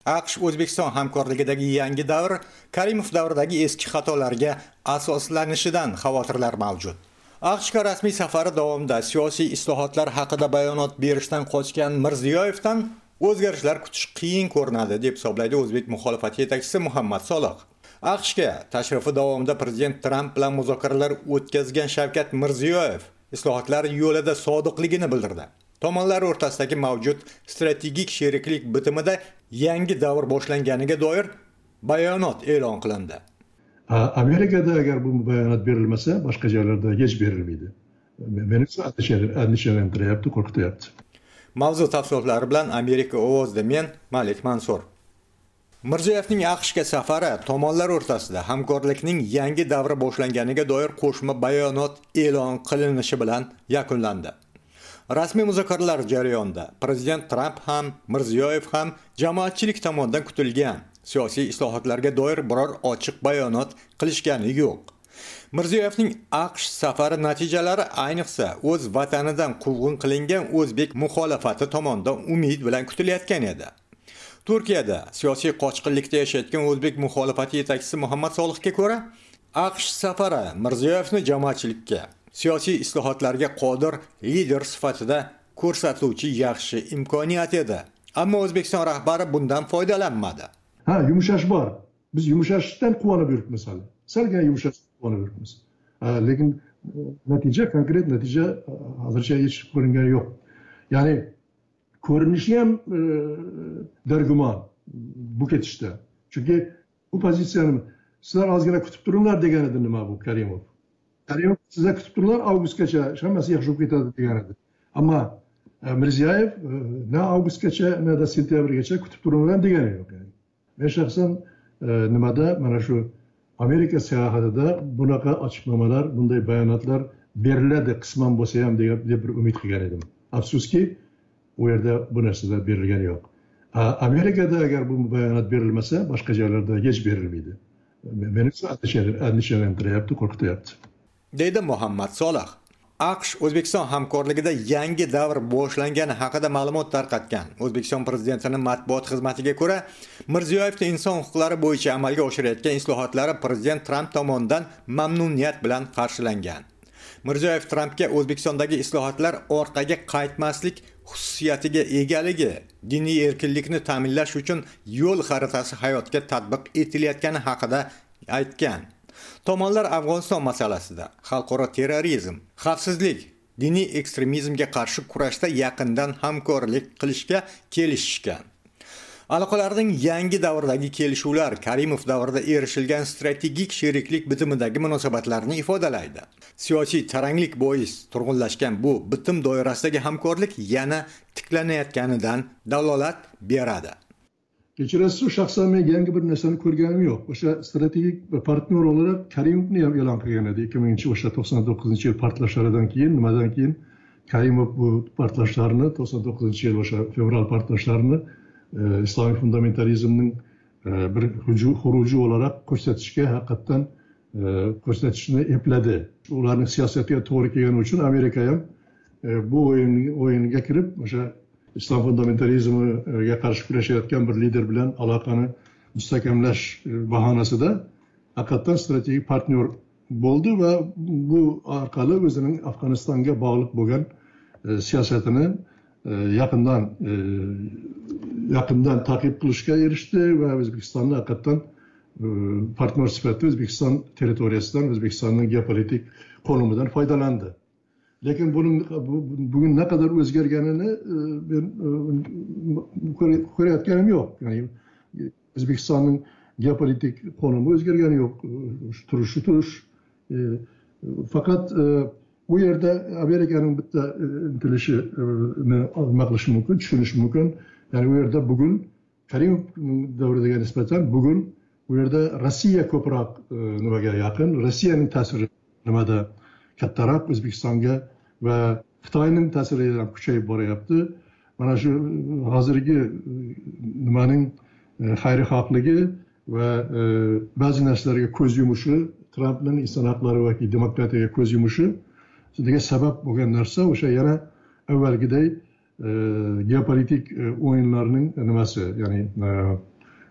AQSh O'zbekiston hamkorligidagi yangi davr Karimov davridagi eski xatolarga asoslanishidan xavotirlar mavjud. AQShga rasmiy safari davomida siyosiy islohotlar haqida bayonot berishdan qochgan Mirziyoyevdan o'zgarishlar kutish qiyin ko'rinadi deb hisoblaydi o'zbek muxolifati yetakchisi Muhammad Soloh. AQShga tashrifi davomida prezident Tramp bilan muzokaralar o'tkazgan Shavkat Mirziyoyev islohotlar yo'lida sodiqligini bildirdi. Tomonlar o'rtasidagi mavjud strategik sheriklik bitimida yangi davr boshlanganiga doir bayonot e'lon qilindi. Amerikada agar bu bayonot berilmasa, boshqa joylarda hech berilmaydi. Meni endişelentirayapti, qo'rqityapti. Mavzu tafsilotlari bilan Amerika ovozida men Malik Mansur. Mirziyoyevning AQShga safari tomonlar o'rtasida hamkorlikning yangi davri boshlanganiga doir qo'shma bayonot e'lon qilinishi bilan yakunlandi. Rasmiy muzokaralar jarayonida prezident Tramp ham, Mirziyoyev ham jamoatchilik tomonidan kutilgan siyosiy islohotlarga doir biror ochiq bayonot qilishgani yo'q. Mirziyoyevning AQSh safari natijalari ayniqsa o'z vatanidan quvg'in qilingan o'zbek muxolifati tomonidan umid bilan kutilayotgan edi. Turkiyada siyosiy qochqinlikda yashayotgan o'zbek muxolifati yetakchisi Muhammad Solohga ko'ra, AQSh safari Mirziyoyevni jamoatchilikka siyosiy islohotlarga qodir lider sifatida ko'rsatuvchi yaxshi imkoniyat edi. Ammo O'zbekiston rahbari bundan foydalanmadi. Yumshash bor. Biz yumshashdan quvonib yuribmiz hali. Salgina yumshashdan quvonib yuribmiz. Lekin konkret natija hozircha hech ko'ringani yo'q. Ya'ni ko'rinishi ham dargumon bu ketishda. Chunki bu pozitsiyani sizlar ozgina kutib turinglar degan edi nima bu Karimov. Karimov sizlar kutib turinglar avgustgacha hammasi yaxshi bo'lib ketadi degan edi. Ammo Mirziyoyev na avgustgacha, na da sentyabrgacha kutib turinglar degani yo'q. Men shaxsan nimada mana shu Amerika sayohatida bunaqa ochiqlamalar, bunday bayonotlar beriladi qisman bo'lsa ham deb bir umid qilgan edim. Afsuski, u yerda bu narsalar berilgani yo'q. Amerikada agar bu bayonot berilmasa, boshqa joylarda hech berilmaydi. Meni endişelentirayapti, qo'rqityapti. Deydi Muhammad Soloh. AQSh O'zbekiston hamkorligida yangi davr boshlangani haqida ma'lumot tarqatgan O'zbekiston prezidentining matbuot xizmatiga ko'ra, Mirziyoyevning inson huquqlari bo'yicha amalga oshirayotgan islohotlari prezident Tramp tomonidan mamnuniyat bilan qarshilangan. Mirziyoyev Trampga O'zbekistondagi islohotlar orqaga qaytmaslik xususiyatiga egaligi, diniy erkinlikni ta'minlash uchun yo'l xaritasi hayotga tatbiq etilayotgani haqida aytgan. Tomonlar Afg'oniston masalasida xalqaro terrorizm, xavfsizlik, diniy ekstremizmga qarshi kurashda yaqindan hamkorlik qilishga kelishishgan. Aloqalarning yangi davrdagi kelishuvlar Karimov davrida erishilgan strategik sheriklik bitimidagi munosabatlarni ifodalaydi. Siyosiy taranglik bois turg'unlashgan bu bitim doirasidagi hamkorlik yana tiklanayotganidan dalolat beradi. Kechirasiz, shaxsan men yangi bir narsani ko'rganim yo'q. O'sha strategik partnyor olarak Karimovni ham e'lon qilgan edi. 2099-yil portlashlaridan keyin, nimadan keyin Karimov bu portlashlarni 99-yil o'sha fevral portlashlarini islomiy fundamentalizmning bir xuruji olarak ko'rsatishga haqiqatan ko'rsatishni epladi. Ularning siyosatiga to'g'ri kelgani uchun Amerika ham bu o'yinga kirib o'sha islom fundamentalizmiga qarshi kurashayotgan bir lider bilan aloqani mustahkamlash bahonasida haqiqatan strategik partnyor bo'ldi va bu orqali o'zining Afg'onistonga bog'liq bo'lgan siyosatini yaqindan ta'qib qilishga erishdi va O'zbekistonni haqiqatan partnyor sifatida O'zbekiston territoriyasidan, O'zbekistonning geopolitik konumidan foydalandi. Lekin bugun ne kadar o'zgarganini ben ko'rayotganim yo'q. Ya'ni O'zbekistonning geopolitik konumi o'zgargani yo'q. Turish. Fakat bu yerda Amerikaning bitta intilishini olma qilish mumkin, tushunish mumkin. Yani bu yerda bugun Karimov davriga nisbatan bugun bu yerda Rossiya ko'proq nimaga yaqin, Rossiyaning ta'siri nimada kattaroq O'zbekistonga va Xitoyning ta'siri ham kuchayib boryapti. Mana shu hozirgi nimaning xayrixohligi va ba'zi narsalarga ko'z yumishi, Trampning inson haqlari va demokratiyaga ko'z yumishi degan sabab bo'lgan narsa o'sha yana avvalgiday geopolitik o'yinlarning nimasi, ya'ni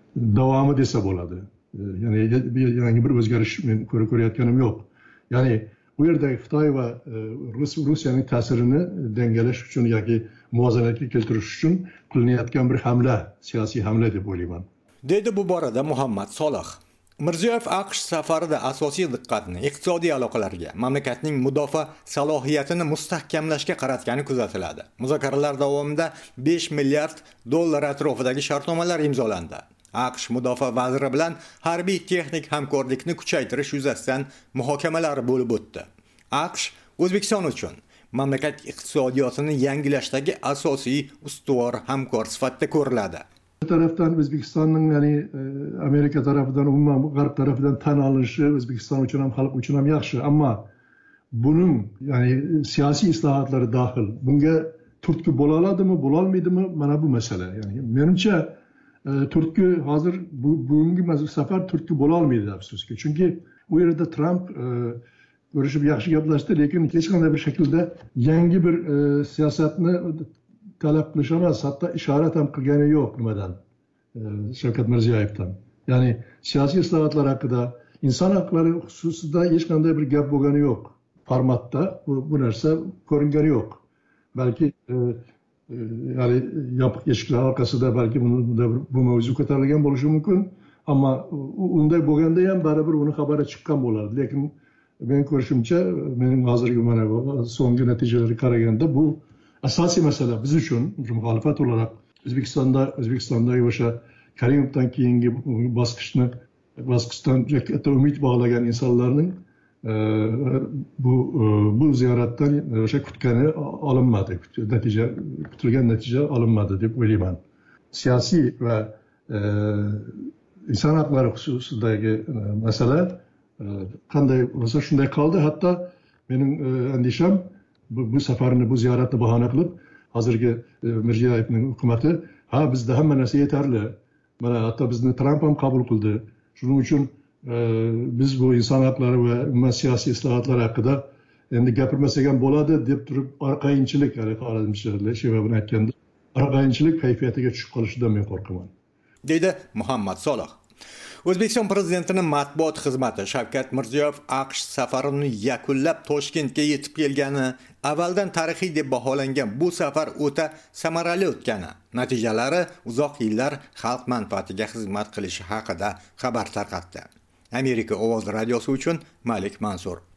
davomi desa bo'ladi. Ya'ni yangi bir o'zgarish men ko'rayotganim yo'q. Ya'ni bu yerdagi Xitoy va Rossiyaning ta'sirini dengalash uchun yoki muvozanatga keltirish uchun qilinayotgan bir hamla, siyosiy hamla deb o'ylayman. Dedi bu borada Muhammad Solih. Mirziyoyev AQSh safarida asosiy diqqatni iqtisodiy aloqalarga, mamlakatning mudofaa salohiyatini mustahkamlashga qaratgani kuzatiladi. Muzokaralar davomida 5 milliard dollar atrofidagi shartnomalar imzolandi. AQSh mudofaa vaziri bilan harbiy texnik hamkorlikni kuchaytirish yuzasidan muhokamalar bo'lib o'tdi. AQSh O'zbekiston uchun mamlakat iqtisodiyotini yangilashdagi asosiy ustuvor hamkor sifatida ko'riladi. Bir tarafdan O'zbekistonning, ya'ni Amerika tarafidan, umuman G'arb tarafidan tan olinishi O'zbekiston uchun ham, xalq uchun ham yaxshi, ammo buning, ya'ni siyosiy islohotlari dahil bunga turtki bo'la oladimi, bo'la olmaydimi, mana bu masala. Ya'ni menimcha turtki hozir bugungi safar turtki bo'la olmaydi afsuski. Chunki u yerda Trump ko'rishib yaxshi gaplashdi, lekin hech qanday bir shaklda yangi bir siyosatni talab qilish emas, hatto ishorat ham qilgani yo'q nimadan, Shavkat Mirziyoyevdan. Ya'ni siyosiy islohotlar haqida, inson haqlari xususida hech qanday bir gap bo'lgani yo'q. Formatda bu narsa ko'ringani yo'q. Balki ya'ni yopiq eshiklar orqasida balki bu mavzu ko'tarilgan bo'lishi mumkin, ammo unday bo'lganda ham baribir uni xabari chiqqan bo'lardi. Lekin men ko'rishimcha, mening hozirgi mana so'nggi natijalarga qaraganda bu asosiy masala biz uchun muxolifat olarak O'zbekistondagi o'sha Karimovdan keyingi bosqichdan katta umid bog'lagan insonlarning bu ziyoratdan o'sha kutgani olinmadi, kutilgan natija olinmadi deb o'ylayman. Siyosiy va inson haqlari xususidagi masala qanday bo'lsa shunday qoldi. Hatto mening andisham bu safarni, bu ziyoratni bahona qilib, hozirgi Mirziyoyevning hukumati, bizda hamma narsa yetarli. Mana hatto bizni Trump ham qabul qildi. Shuning uchun biz bu inson haqlari va umuman siyosiy islohotlar haqida endi gapirmasak ham bo'ladi deb turib, orqayinchilik, bilan aytganda, orqayinchilik kayfiyatiga tushib qolishidan men qo'rqaman. Dedi Muhammad Solih. O'zbekiston prezidentining matbuot xizmati Shavkat Mirziyoyev AQSh safarini yakunlab Toshkentga yetib kelgani, avvaldan tarixiy deb baholangan bu safar o'ta samarali o'tgani, natijalari uzoq yillar xalq manfaatiga xizmat qilishi haqida xabar tarqatdi. Amerika Ovoz radiosi uchun Malik Mansur.